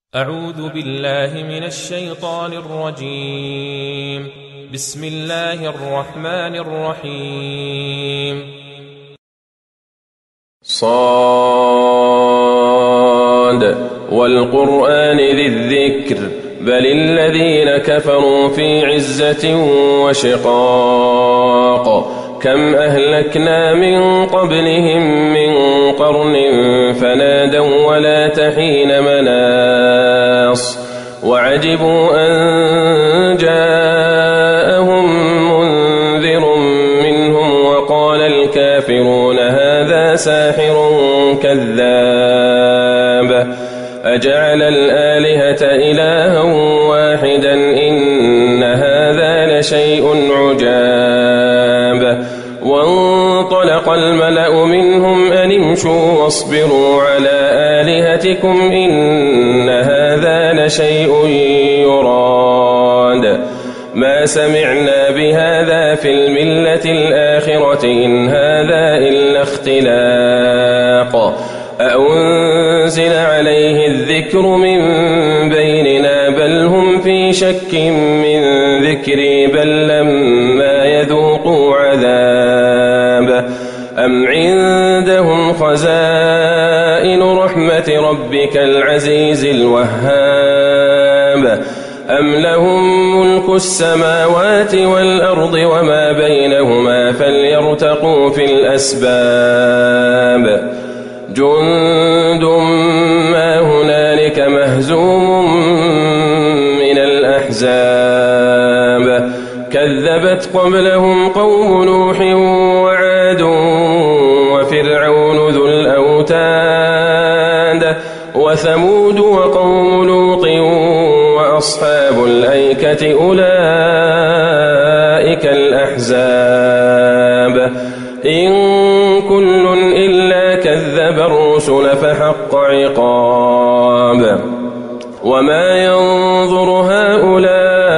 أعوذ بالله من الشيطان الرجيم. بسم الله الرحمن الرحيم. صاد والقرآن ذي الذكر بل الذين كفروا في عزة وشقاق كم أهلكنا من قبلهم من قرن فنادوا ولا تحين مناص وعجبوا أن جاءهم منذر منهم وقال الكافرون هذا ساحر كذاب أجعل الآلهة إلها واحدا إن هذا لشيء عجاب وانطلق الملأ منهم أن امشوا واصبروا على آلهتكم إن هذا لشيء يراد ما سمعنا بهذا في الملة الآخرة إن هذا إلا اختلاق أأنزل عليه الذكر من بيننا بل هم في شك من ذكري بل لما يذوقوا عذاب أم عندهم خزائن رحمة ربك العزيز الوهاب أم لهم ملك السماوات والأرض وما بينهما فليرتقوا في الأسباب جند ما هنالك مهزوم من الأحزاب كذبت قبلهم قوم نوح وعاد وفرعون ذو الأوتاد وثمود وقوم لوط وأصحاب الأيكة أولئك الأحزاب إن كل إلا كذب الرسل فحق عقاب وما ينظر هؤلاء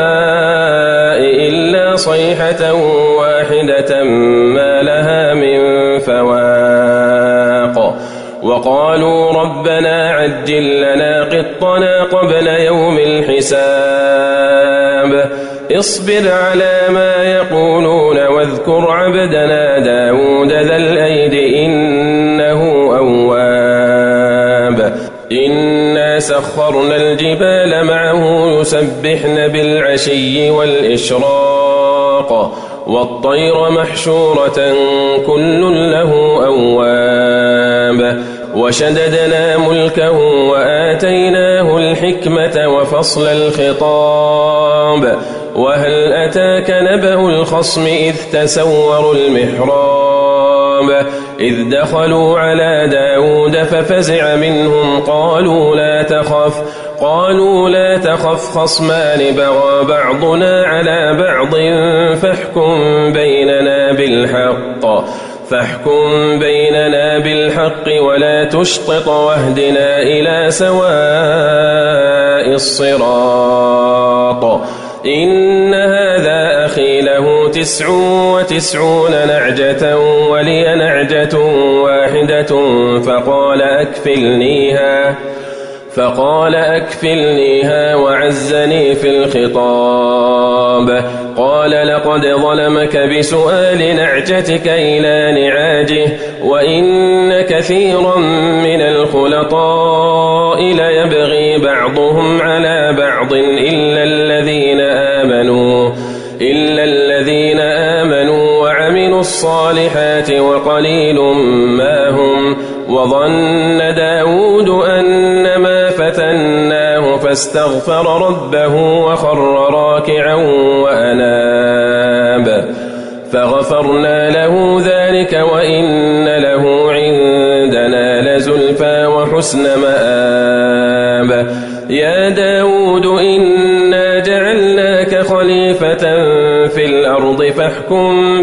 إلا صيحة واحدة ما لها من فواق وقالوا ربنا عجل لنا قطنا قبل يوم الحساب اصبر على ما يقولون واذكر عبدنا داود ذا الأيد إنه أواب إنا سخرنا الجبال معه يسبحن بالعشي والإشراق والطير محشورة كل له أواب وشددنا ملكه وآتيناه الحكمة وفصل الخطاب وهل أتاك نبأ الخصم إذ تسوروا المحراب إذ دخلوا على داود ففزع منهم قالوا لا تخف خصمان بغى بعضنا على بعض فاحكم بيننا بالحق ولا تشطط واهدنا إلى سواء الصراط إن هذا أخي له 99 نعجة ولي نعجة واحدة فقال أكفلنيها وعزني في الخطاب قال لقد ظلمك بسؤال نعجتك إلى نعاجه وإن كثيرا من الخلطاء ليبغي بعضهم على بعض إلا الذين آمنوا وعملوا الصالحات وقليل ما هم وظن داود أنما فتناه فاستغفر ربه وخر راكعا وأناب فغفرنا له ذلك وإن له عندنا لزلفى وحسن مآب يا داود إنا جعلناك خليفة في الأرض فاحكم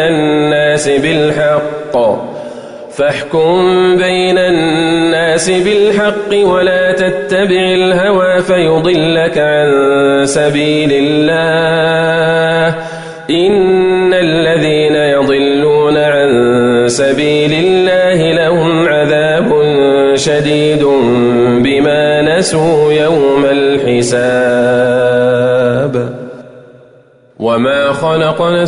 بين الناس بالحق ولا تتبع الهوى فيضلك عن سبيل الله إن الذين يضلون عن سبيل الله لهم عذاب شديد بما ناسوا يوم الحساب وما خلقنا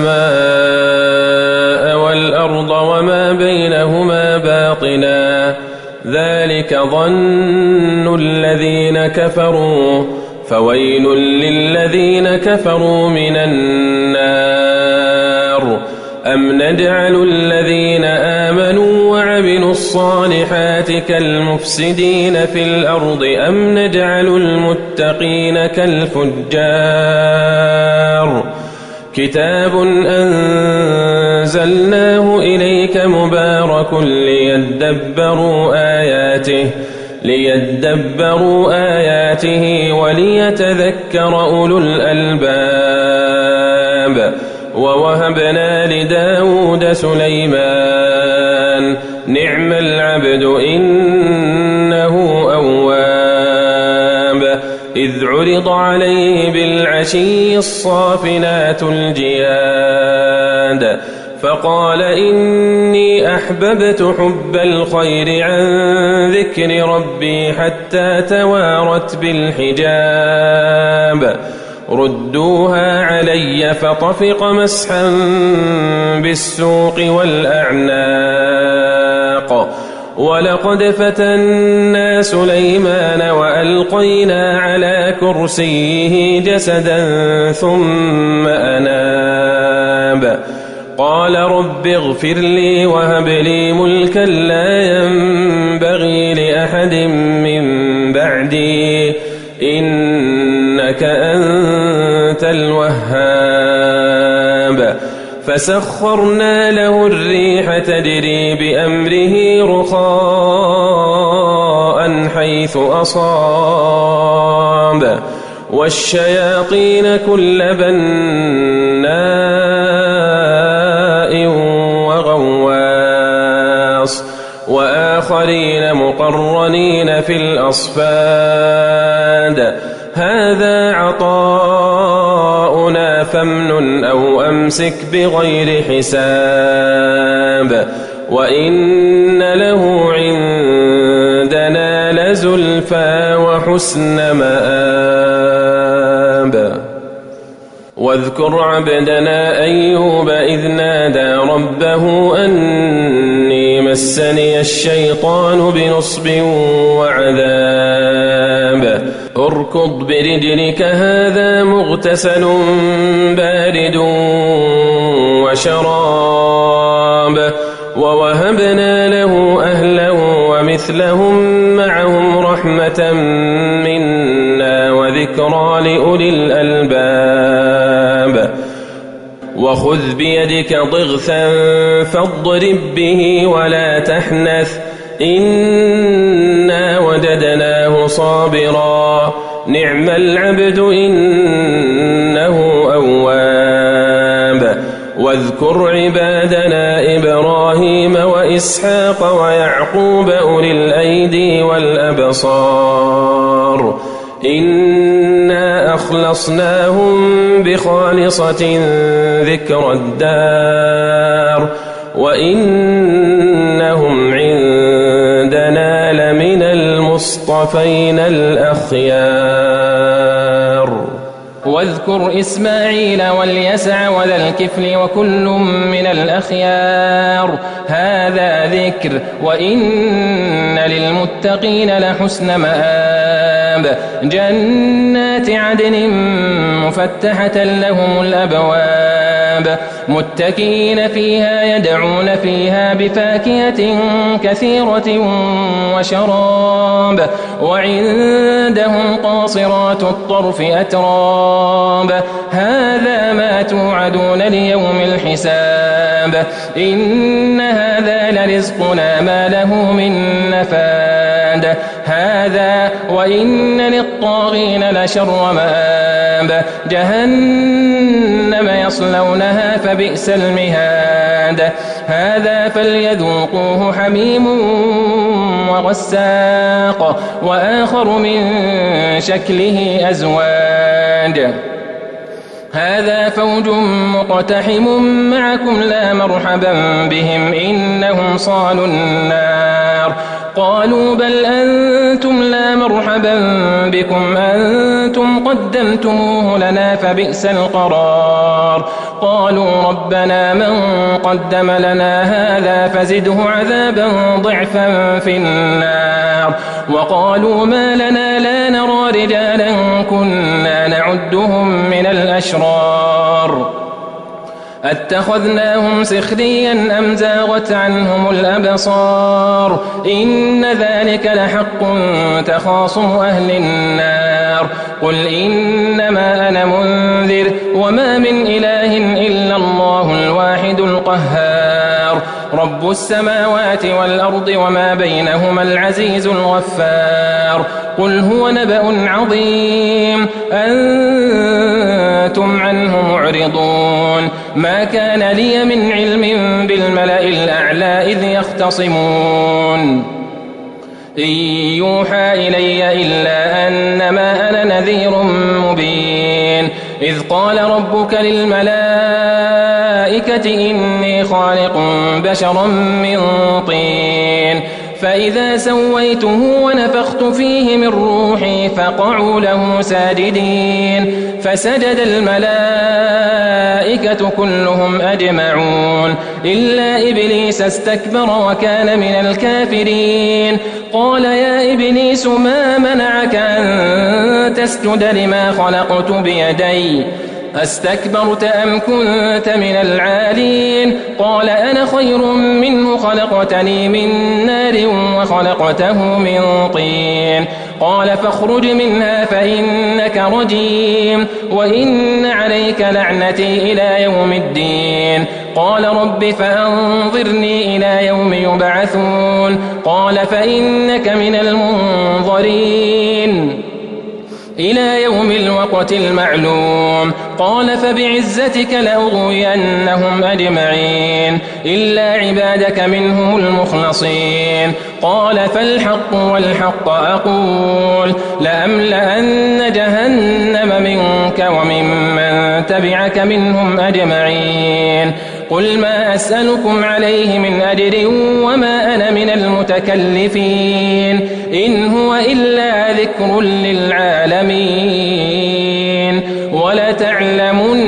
السماء والأرض وما بينهما باطلا ذلك ظن الذين كفروا فويل للذين كفروا من النار أم نجعل الذين آمنوا وعملوا الصالحات كالمفسدين في الأرض أم نجعل المتقين كالفجار كتاب أنزلناه إليك مبارك ليدبروا آياته وليتذكر أولو الألباب ووهبنا لداود سليمان نعم العبد إنه أواب إذ عرض عليه بالعشي الصافنات الجياد فقال إني أحببت حب الخير عن ذكر ربي حتى توارت بالحجاب ردوها علي فطفق مسحا بالسوق والأعناق ولقد فتنا سليمان وألقينا على كرسيه جسدا ثم أناب قال رب اغفر لي وهب لي ملكا لا ينبغي لأحد من بعدي إنك أنت الوهاب فسخرنا له الريح تجري بأمره رخاء حيث أصاب والشياطين كل بناء وغواص وآخرين مقرنين في الأصفاد هذا عطاؤنا فامنن أو أمسك بغير حساب وإن له عندنا لزلفى وحسن مآب واذكر عبدنا أيوب إذ نادى ربه أني مسني الشيطان بنصب وعذاب اركض برجلك هذا مغتسل بارد وشراب ووهبنا له أهلا ومثلهم معهم رحمة منا وذكرى لأولي الألباب وخذ بيدك ضغثا فاضرب به ولا تحنث إنا وجدناه صابرا نعم العبد إنه أواب واذكر عبادنا إبراهيم وإسحاق ويعقوب أولي الأيدي والأبصار إنا أخلصناهم بخالصة ذكر الدار وإنهم عندنا لمن المصطفين الأخيار واذكر إسماعيل واليسع وذا الكفل وكل من الأخيار هذا ذكر وإن للمتقين لحسن مآب جنات عدن مفتحة لهم الأبواب متكئين فيها يدعون فيها بفاكهة كثيرة وشراب وعندهم قاصرات الطرف أتراب هذا ما توعدون ليوم الحساب إن هذا لرزقنا ما له من نفاد هذا وإن للطاغين لشر مآب جهنم يصلونها فبئس المهاد هذا فليذوقوه حميم وغساق وآخر من شكله أزواج هذا فوج مقتحم معكم لا مرحبا بهم إنهم صالوا النار قالوا بل أنتم لا مرحبا بكم أنتم قدمتموه لنا فبئس القرار. قالوا ربنا من قدم لنا هذا فزده عذابا ضعفا في النار. وقالوا ما لنا لا نرى رجالا كنا نعدهم من الأشرار أتخذناهم سخريا أم زاغت عنهم الأبصار إن ذلك لحق تخاصم أهل النار. قل إنما أنا منذر وما من إله إلا الله الواحد القهار رب السماوات والأرض وما بينهما العزيز الغفار. قل هو نبأ عظيم أنتم عنه معرضون ما كان لي من علم بالملأ الأعلى إذ يختصمون إن يوحى إلي إلا أنما أنا نذير مبين إذ قال ربك للملائكة إني خالق بشرا من طين فإذا سويته ونفخت فيه من روحي فقعوا له ساجدين فسجد الملائكة كلهم أجمعون إلا إبليس استكبر وكان من الكافرين. قال يا إبليس ما منعك أن تسجد لما خلقت بيدي أستكبرت أم كنت من العالين؟ قال أنا خير منه خلقتني من نار وخلقته من طين. قال فاخرج منها فإنك رجيم وإن عليك لعنتي إلى يوم الدين. قال رب فأنظرني إلى يوم يبعثون. قال فإنك من المنظرين إلى يوم الوقت المعلوم. قال فبعزتك لأغوينهم أجمعين إلا عبادك منهم المخلصين. قال فالحق والحق أقول لأملأن جهنم منك وممن تبعك منهم أجمعين. قل ما أسألكم عليه من أجر وما أنا من المتكلفين إن هو إلا ذكر للعالمين ولتعلمن